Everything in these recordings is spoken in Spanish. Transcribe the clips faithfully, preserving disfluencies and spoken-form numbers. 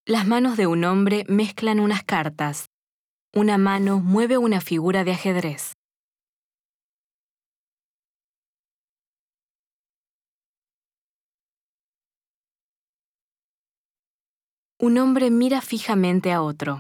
Las manos de un hombre mezclan unas cartas. Una mano mueve una figura de ajedrez. Un hombre mira fijamente a otro.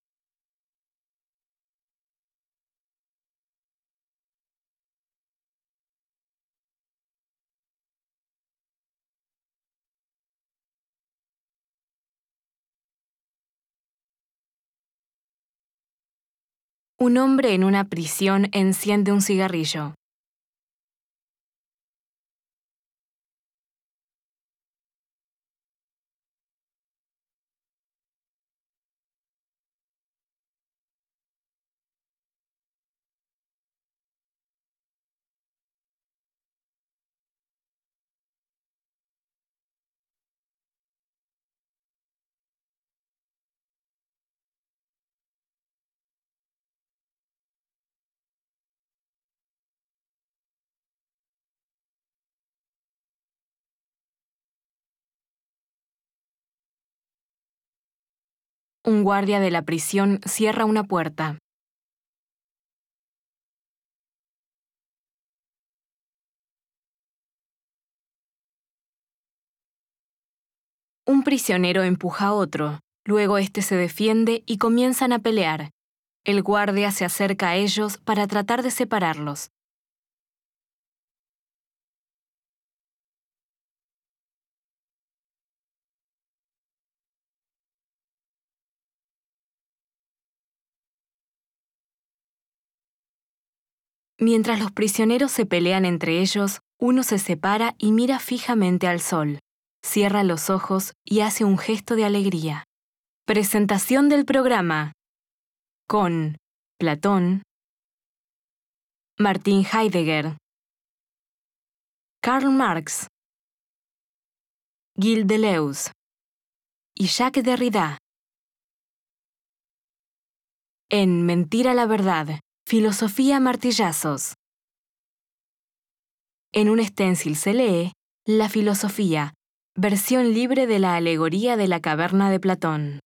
Un hombre en una prisión enciende un cigarrillo. Un guardia de la prisión cierra una puerta. Un prisionero empuja a otro. Luego este se defiende y comienzan a pelear. El guardia se acerca a ellos para tratar de separarlos. Mientras los prisioneros se pelean entre ellos, uno se separa y mira fijamente al sol. Cierra los ojos y hace un gesto de alegría. Presentación del programa. Con Platón, Martin Heidegger, Karl Marx, Gilles Deleuze y Jacques Derrida. En Mentira la verdad, filosofía a martillazos. En un stencil se lee La filosofía, versión libre de la alegoría de la caverna de Platón.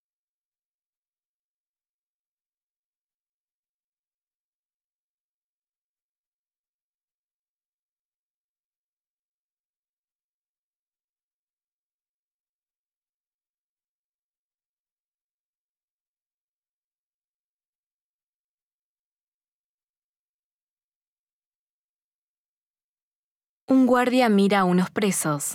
Un guardia mira a unos presos.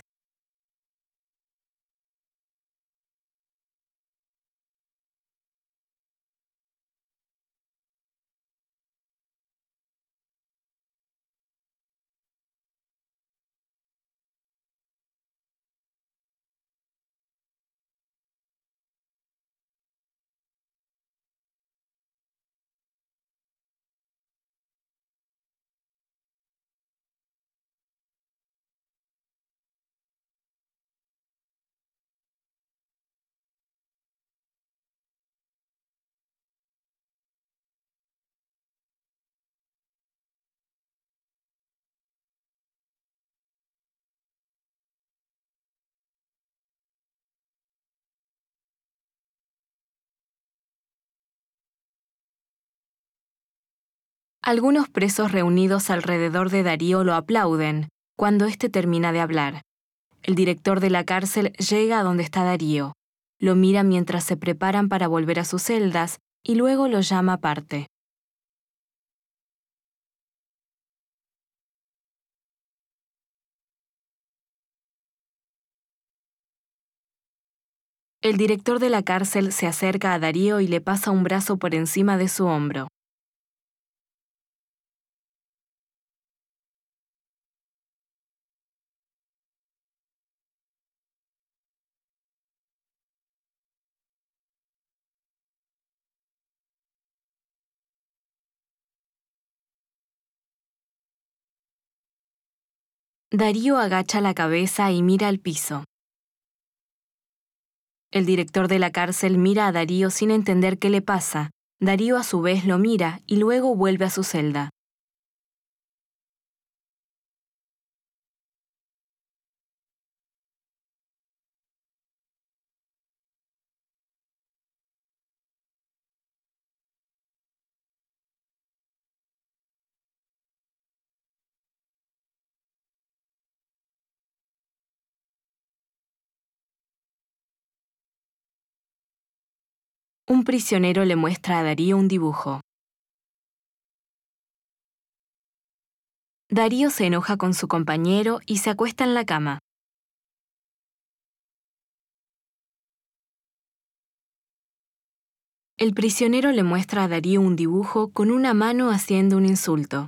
Algunos presos reunidos alrededor de Darío lo aplauden cuando éste termina de hablar. El director de la cárcel llega a donde está Darío. Lo mira mientras se preparan para volver a sus celdas y luego lo llama aparte. El director de la cárcel se acerca a Darío y le pasa un brazo por encima de su hombro. Darío agacha la cabeza y mira al piso. El director de la cárcel mira a Darío sin entender qué le pasa. Darío a su vez lo mira y luego vuelve a su celda. Un prisionero le muestra a Darío un dibujo. Darío se enoja con su compañero y se acuesta en la cama. El prisionero le muestra a Darío un dibujo con una mano haciendo un insulto.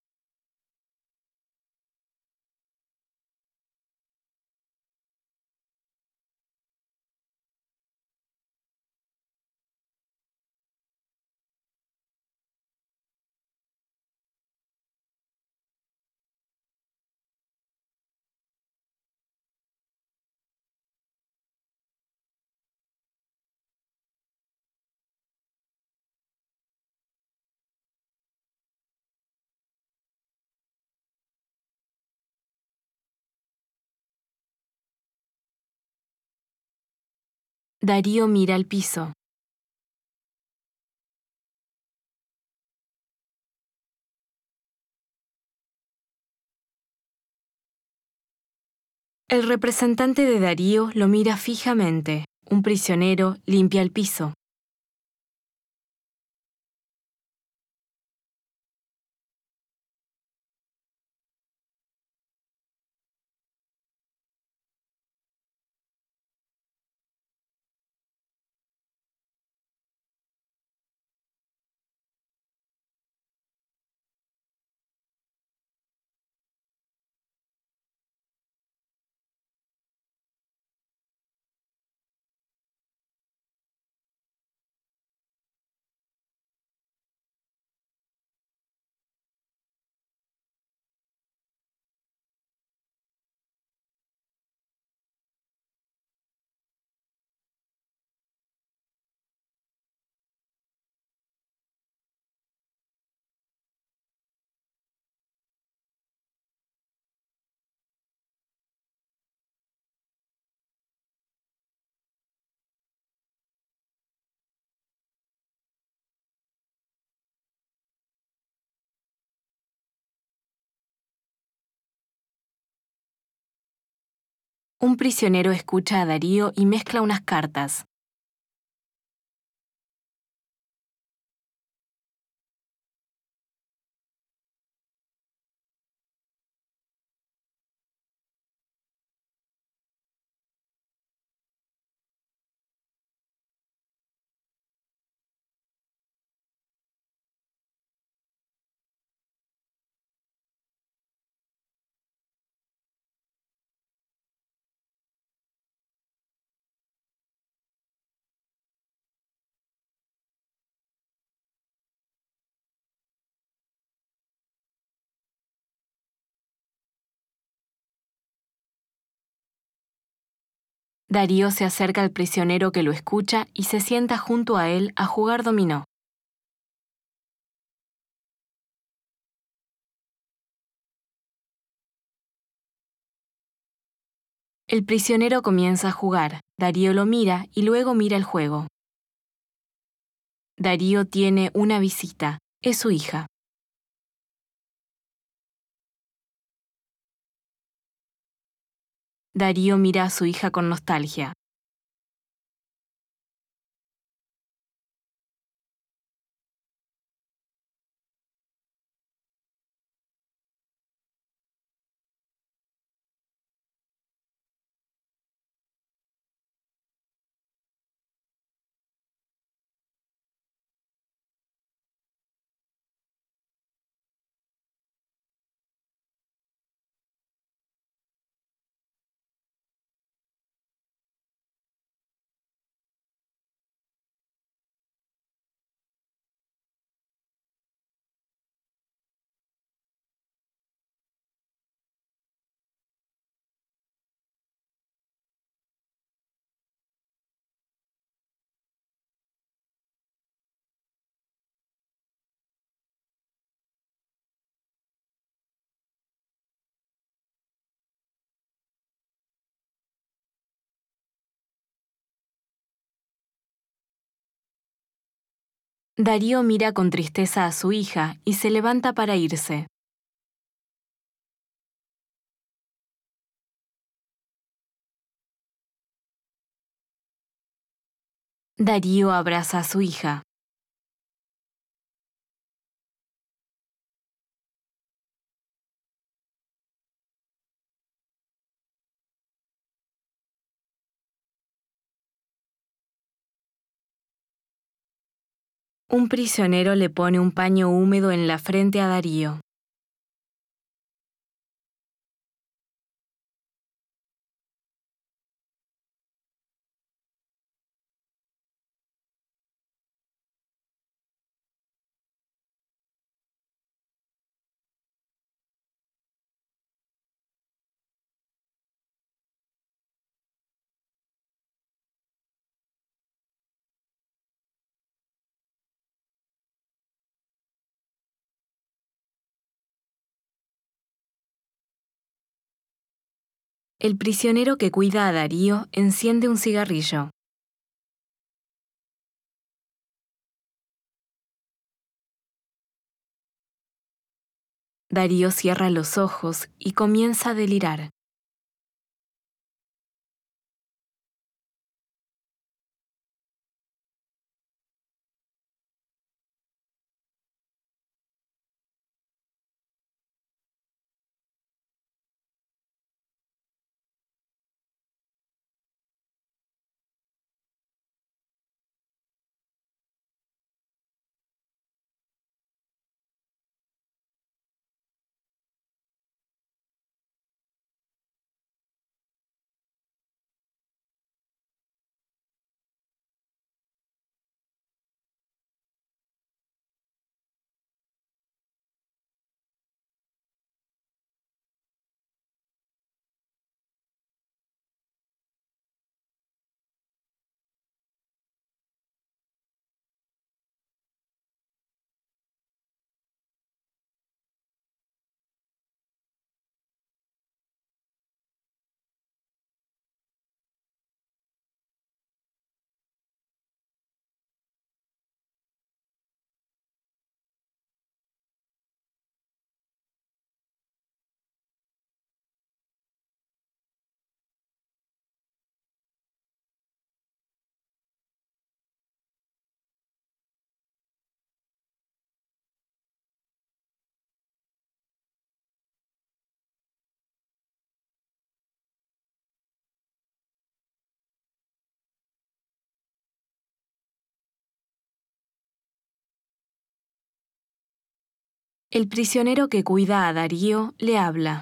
Darío mira al piso. El representante de Darío lo mira fijamente. Un prisionero limpia el piso. Un prisionero escucha a Darío y mezcla unas cartas. Darío se acerca al prisionero que lo escucha y se sienta junto a él a jugar dominó. El prisionero comienza a jugar. Darío lo mira y luego mira el juego. Darío tiene una visita. Es su hija. Darío mira a su hija con nostalgia. Darío mira con tristeza a su hija y se levanta para irse. Darío abraza a su hija. Un prisionero le pone un paño húmedo en la frente a Darío. El prisionero que cuida a Darío enciende un cigarrillo. Darío cierra los ojos y comienza a delirar. El prisionero que cuida a Darío le habla.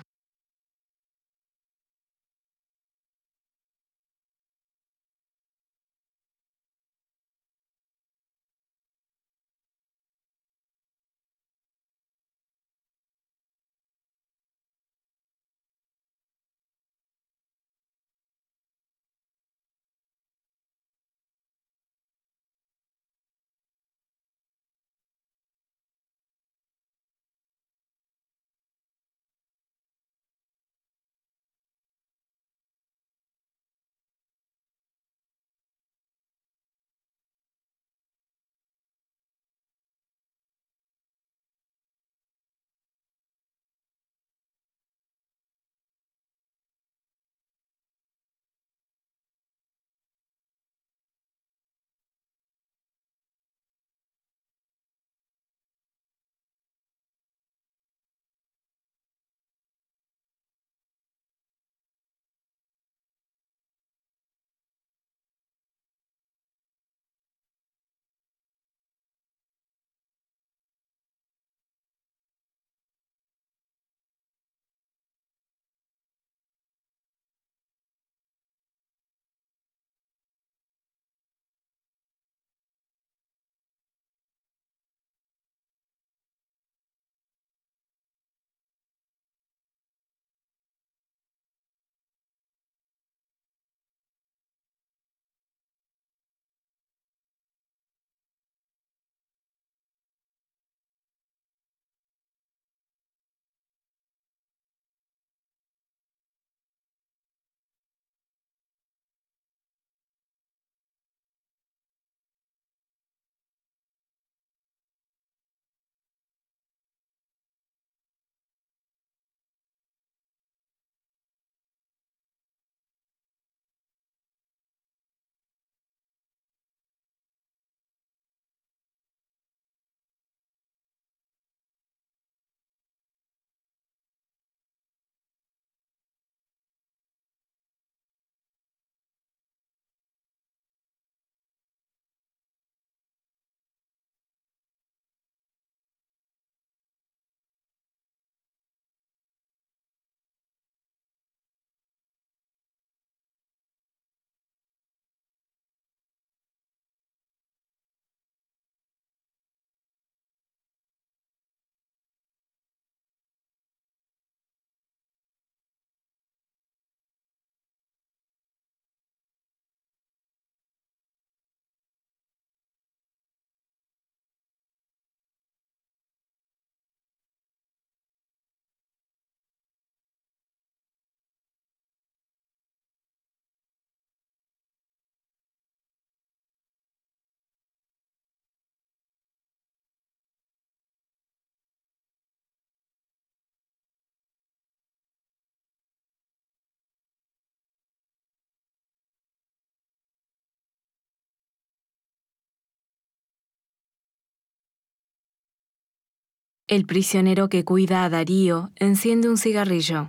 El prisionero que cuida a Darío enciende un cigarrillo.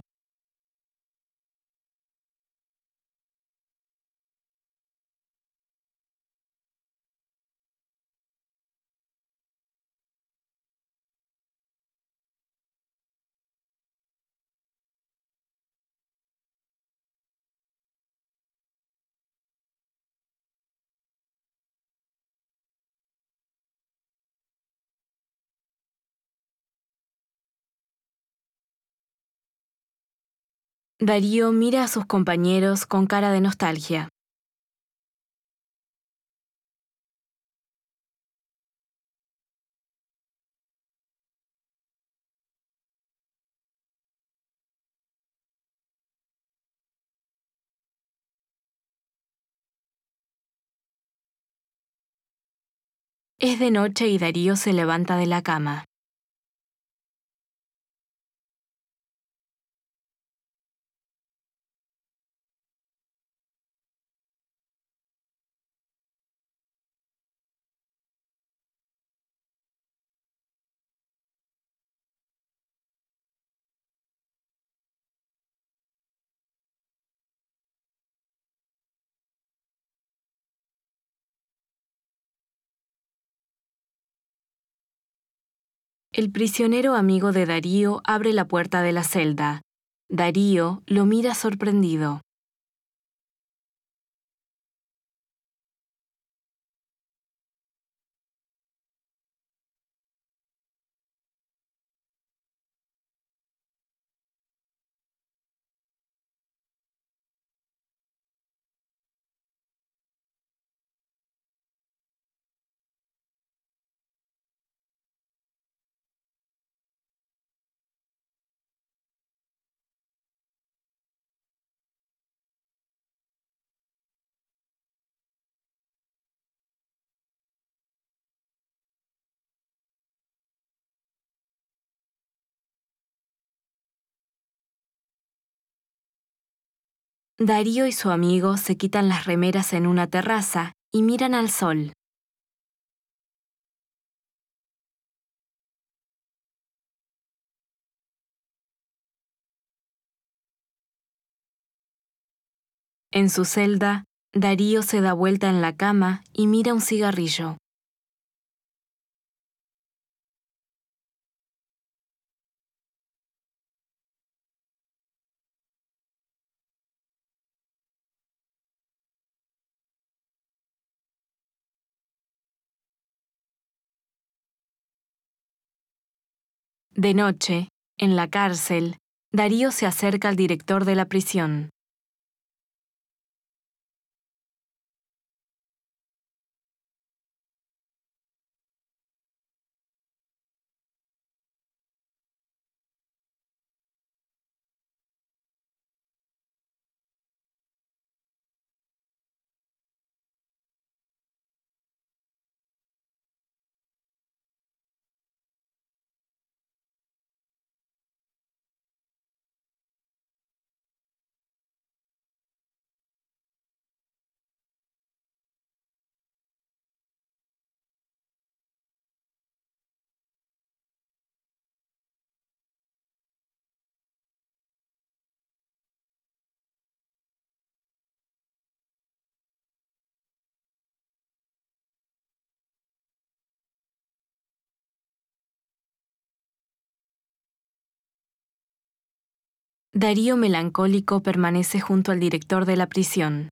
Darío mira a sus compañeros con cara de nostalgia. Es de noche y Darío se levanta de la cama. El prisionero amigo de Darío abre la puerta de la celda. Darío lo mira sorprendido. Darío y su amigo se quitan las remeras en una terraza y miran al sol. En su celda, Darío se da vuelta en la cama y mira un cigarrillo. De noche, en la cárcel, Darío se acerca al director de la prisión. Darío melancólico permanece junto al director de la prisión.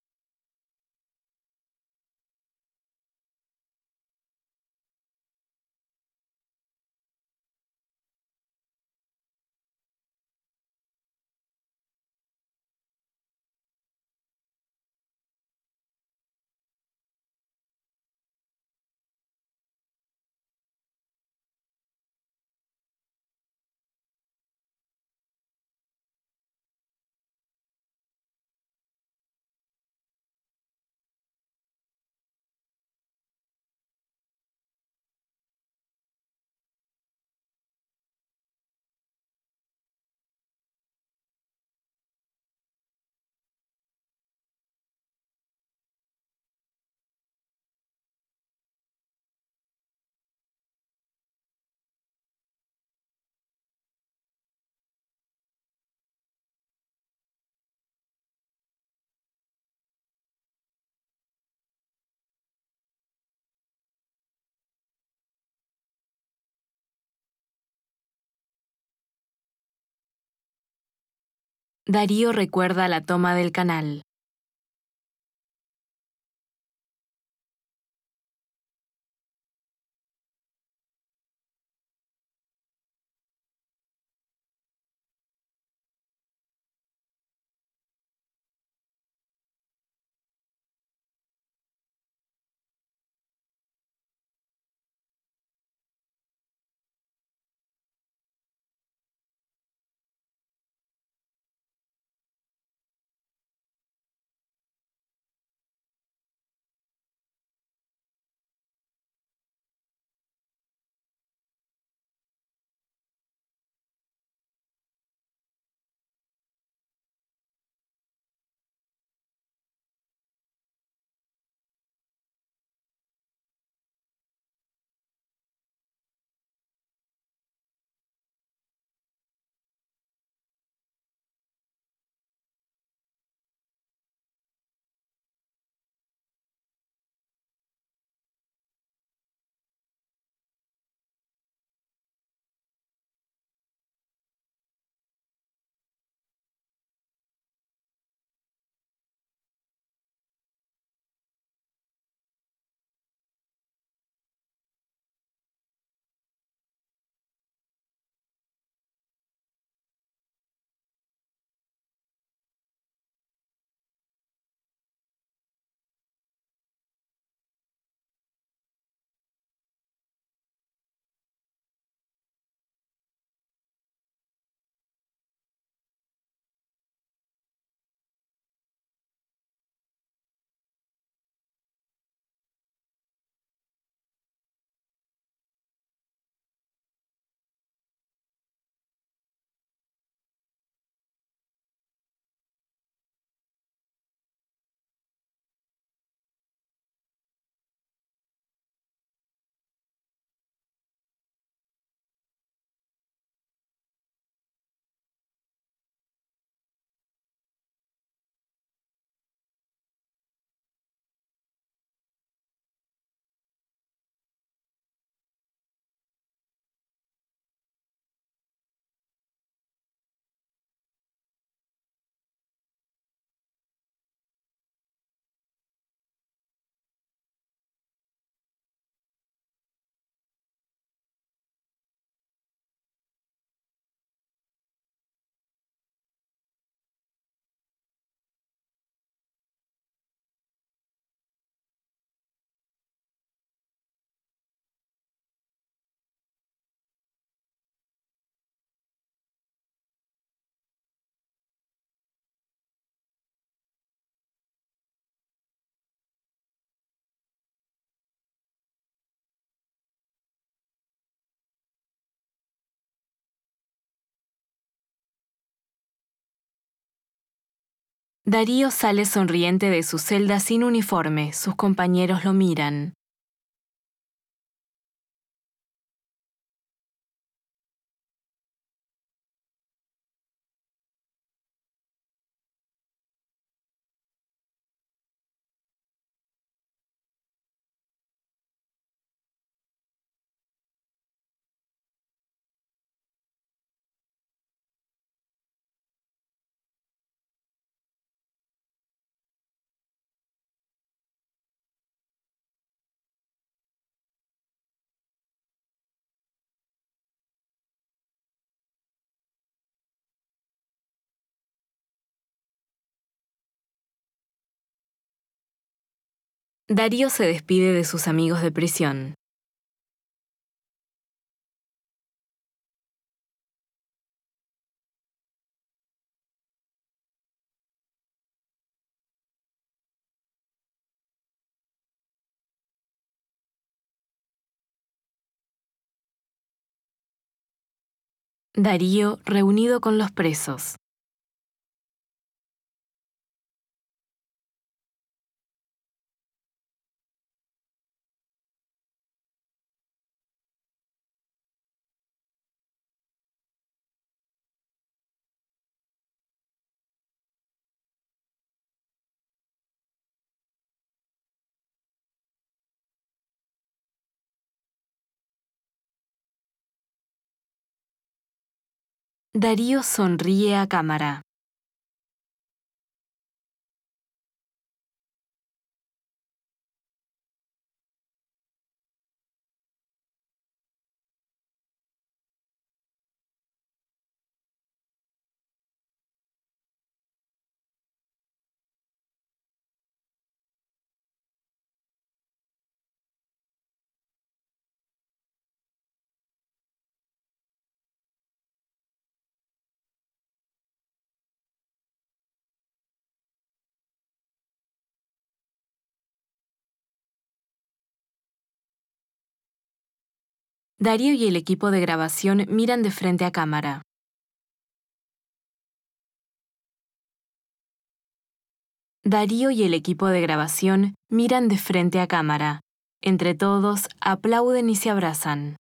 Darío recuerda la toma del canal. Darío sale sonriente de su celda sin uniforme. Sus compañeros lo miran. Darío se despide de sus amigos de prisión. Darío reunido con los presos. Darío sonríe a cámara. Darío y el equipo de grabación miran de frente a cámara. Darío y el equipo de grabación miran de frente a cámara. Entre todos, aplauden y se abrazan.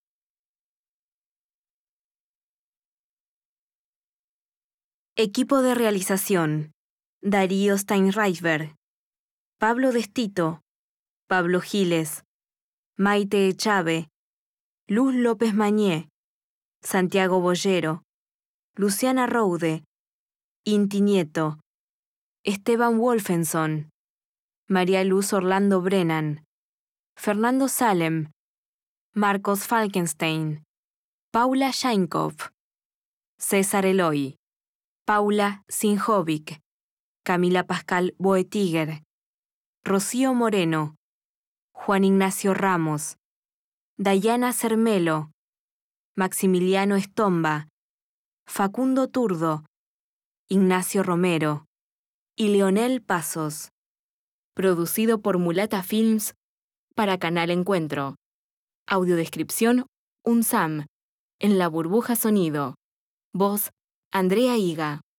Equipo de realización: Darío Steinreitberg, Pablo Destito, Pablo Giles, Maite Echave, Luz López Mañé, Santiago Boyero, Luciana Roude, Inti Nieto, Esteban Wolfenson, María Luz Orlando Brennan, Fernando Salem, Marcos Falkenstein, Paula Scheinkopf, César Eloy, Paula Sinjovic, Camila Pascal Boetiger, Rocío Moreno, Juan Ignacio Ramos, Dayana Cermelo, Maximiliano Estomba, Facundo Turdo, Ignacio Romero y Leonel Pasos. Producido por Mulata Films para Canal Encuentro. Audiodescripción UNSAM. En la burbuja sonido. Voz Andrea Higa.